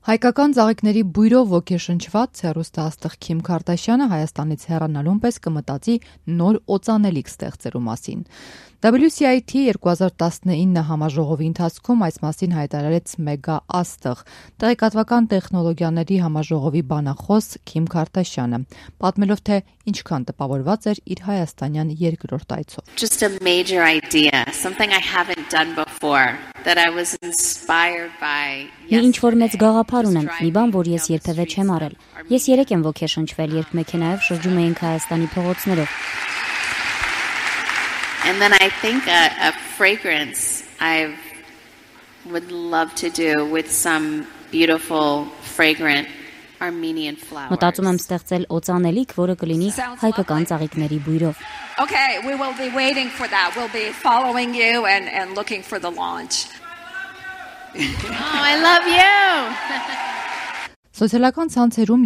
Հայկական ծաղիկների բույրով ոգեշնչված հեռուստաաստղ Քիմ Քարդաշյանը Հայաստանից հեռանալուն պես կմտածի նոր օծանելիք ստեղծելու մասին։ WCIT 2019 համաժողովի ընթացքում այս մասին հայտարարեց մեգա աստղ, տեղեկատվական տեխնոլոգիաների համաժողովի բանախոս Քիմ Քարդաշյանը, պատմելով թե ինչքան տպավորված էր իր հայաստանյան երկրորդ այցով։ Just a major idea, something I haven't done before, that I was inspired by. Մի ինչ-որ մեծ գաղափար ունեմ, մի բան, որ ես երբևէ չեմ արել։ Ես երեք եմ ոգեշնչվել, երբ մեքենայով շրջում էինք Հայաստանի փողոցներով։ And then I think a fragrance I would love to do with some beautiful, fragrant Armenian flowers. Մտածում եմ ստեղծել օծանելիք, որը կլինի հայկական ծաղիկների բույրով։ Okay, we will be waiting for that. We'll be following you and looking for the launch. Oh, I love you. Սոցիալական ցանցերում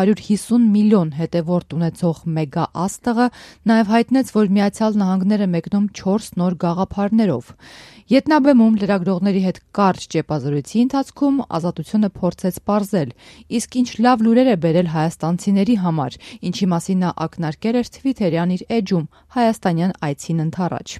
250 միլիոն հետևորդ ունեցող մեգա աստղը նաև հայտնեց, որ Միացյալ Նահանգները մեկնում 4 նոր գաղափարներով։ Ետնաբեմում լրագրողների հետ կարճ ճեպազրույցի ընթացքում Ազատությունը փորձեց պարզել, իսկ ինչ լավ լուրեր է բերել հայաստանցիների համար, ինչի մասին նա ակնարկել էր Թվիթերյան իր էջում Հայաստանյան այցին ընդառաջ։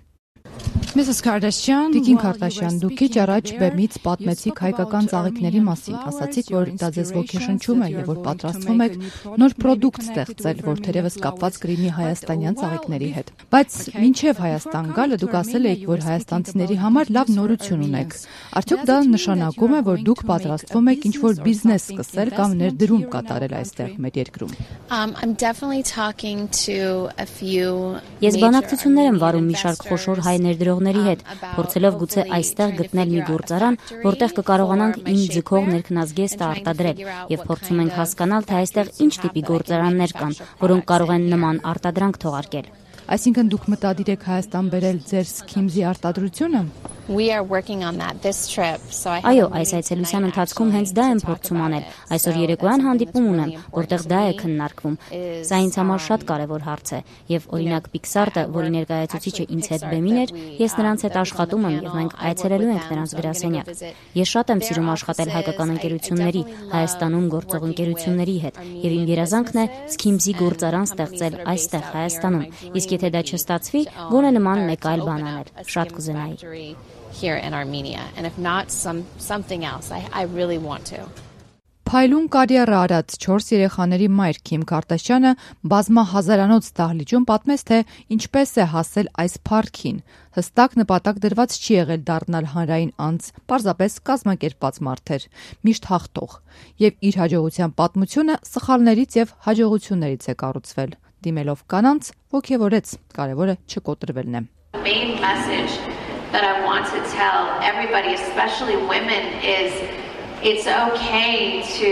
Mrs. Kardashian, Տիկին Քարդաշյան, դուք քիչ առաջ բեմից պատմեցիք հայկական ծաղիկների մասին, ասացիք, որ դա ձեզ ոգեշնչում է եւ որ պատրաստվում եք նոր պրոդուկտ ստեղծել, որ թերևս կապված կլինի հայաստանյան ծաղիկների հետ։ Բայց մինչեւ Հայաստան գալը դուք ասել եք, որ հայաստանցիների համար լավ նորություն ունեք։ Արդյոք դա նշանակում է, որ դուք պատրաստվում եք ինչ-որ բիզնես սկսել կամ ներդրում կատարել այստեղ մեր երկրում։ I'm definitely talking to a few. Ես բանակցություններ եմ վարում մի շարք խոշոր հայ ներդրողների հետ, փորձելով գուցե այստեղ գտնել մի գործարան, որտեղ կկարողանանք իմ ձգող ներքնազգեստը արտադրել, եւ փորձում ենք հասկանալ, թե այստեղ ինչ տիպի գործարաններ կան, որոնք կարող են նման արտադրանք թողարկել։ Այսինքն դուք մտադիր եք Հայաստան բերել ձեր Skimz-ի արտադրությունը։ We are working on that this trip. So I Այո, այս այցելության ընթացքում հենց դա եմ փորձում անել։ Այսօր երեկոյան հանդիպում ունեմ, որտեղ դա է քննարկվում։ Սա ինձ համար շատ կարևոր հարց է, եւ օրինակ Pixar-ը, որի ներկայացուցիչը ինձ հետ բեմին էր, ես նրանց հետ աշխատում եմ եւ մենք այցելելու ենք նրանց գրասենյակ։ Ես շատ եմ սիրում աշխատել հայկական ընկերությունների, Հայաստանում գործող ընկերությունների հետ, եւ իմ երազանքն է Skimz-ի գործարան ստեղծել այստեղ Հայաստանում։ Իսկ եթե դա չստացվի, գոնե նման մեկ այլ բան անել։ Շատ կուզենայի։ Here in Armenia, and if not something else, I really want to. Փայլուն կարիերա արած 4 երեխաների մայր Քիմ Քարդաշյանը բազմահազարանոց դահլիճում պատմեց, թե ինչպես է հասել այս փառքին։ Հստակ նպատակ դրված չի եղել դառնալ հանրային անձ, պարզապես կազմակերպված մարդ էր, միշտ հաղթող, եւ իր հաջողության պատմությունը սխալներից եւ հաջողություններից է կառուցվել։ Դիմելով կանանց, ոգևորեց, կարևորը չկոտրվելն է։ Main message that I want to tell everybody, especially women, is it's okay to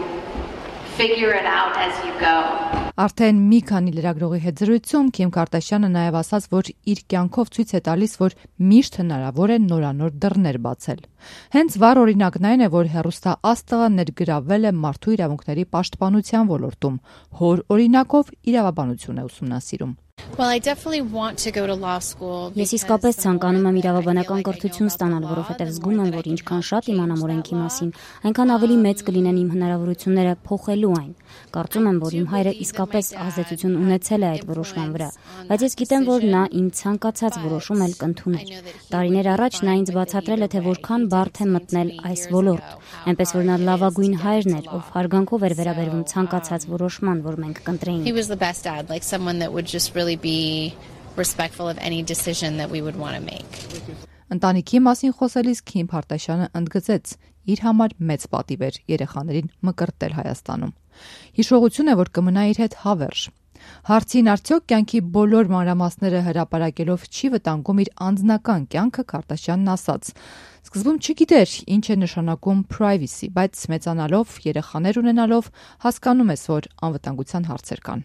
figure it out as you go. Արդեն մի քանի լրագրողի հետ զրույցում Քիմ Քարդաշյանը նաև ասաց, որ իր կյանքով ցույց է տալիս, որ միշտ հնարավոր է նորանոր դռներ բացել։ Հենց վառ օրինակն այն է, որ հեռուստաաստղը ներգրավվել է մարդու իրավունքների պաշտպանության ոլորտում, հոր օրինակով իրավաբանություն է ուսումնասիրում։ Well, I definitely want to go to law school. Ես իսկապես ցանկանում եմ իրավաբանական կրթություն ստանալ, որովհետև զգում եմ, որ ինչքան շատ իմանամ օրենքի մասին, այնքան ավելի մեծ կլինեն իմ հնարավորությունները փոխելու այն։ Կարծում եմ, որ իմ հայրը իսկապես ազդեցություն ունեցել է այդ որոշման վրա, բայց ես գիտեմ, որ նա իմ ցանկացած որոշում էլ կընդուներ։ Տարիներ առաջ նա ինձ բացատրել է, թե որքան բարդ է մտնել այս ոլորտ, այնպես որ նա լավագույն հայրն էր, ով հարգանքով էր վերաբերվում ցանկացած որոշման, որ մենք կընտրեինք։ He was the best dad, like someone that would just really be respectful of any decision that we would want to make. Ընտանիքի մասին խոսելիս Քիմ Քարդաշյանը ընդգծեց, իր համար մեծ պատիվ էր երեխաներին մկրտել Հայաստանում։ Հիշողություն է, որ կմնա իր հետ հավերժ։ Հարցին արդյոք կյանքի բոլոր մանրամասները հրապարակելով չի վտանգում իր անձնական կյանքը, Քարդաշյանն ասաց. Սկզբում չգիտեր ինչ է նշանակում privacy, բայց մեծանալով, երեխաներ ունենալով հասկանում ես, որ անվտանգության հարցեր կան։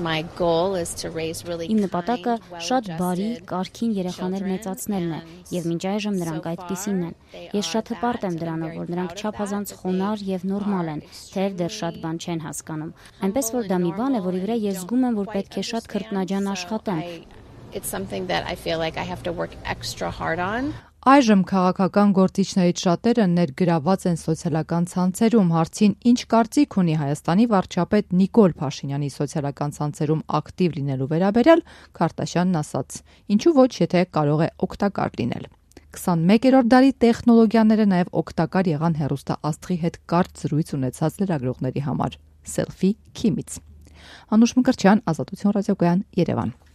Իմ նպատակը շատ բարի, կարգին երեխաներ մեծացնելն է, եւ մինչ այժմ նրանք այդպիսինն են։ Ես շատ հպարտ եմ դրանով, որ նրանք չափազանց խոնարհ եւ նորմալ են, թեև դեռ շատ բան չեն հասկանում։ Այնպես որ դա մի բան է, որի վրա ես զգում եմ, որ պետք է շատ քրտնաջան աշխատեմ։ It's something that I feel like I have to work extra hard on. Այժմ քաղաքական գործիչներից շատերը ներգրաված են սոցիալական ցանցերում։ Հարցին ինչ կարծիք ունի Հայաստանի վարչապետ Նիկոլ Փաշինյանի սոցիալական ցանցերում ակտիվ լինելու վերաբերյալ, Քարտաշյանն ասաց. «Ինչու ոչ, եթե կարող է օգտակար լինել»։ 21-րդ դարի տեխնոլոգիաները նաև օգտակար եղան հեռուստաաստղի հետ կարճ զրույց ունեցած լրագրողների համար։ Սելֆի Քիմից։ Անուշ Մկրտչյան, Ազատություն ռադիոգոյան, Երևան։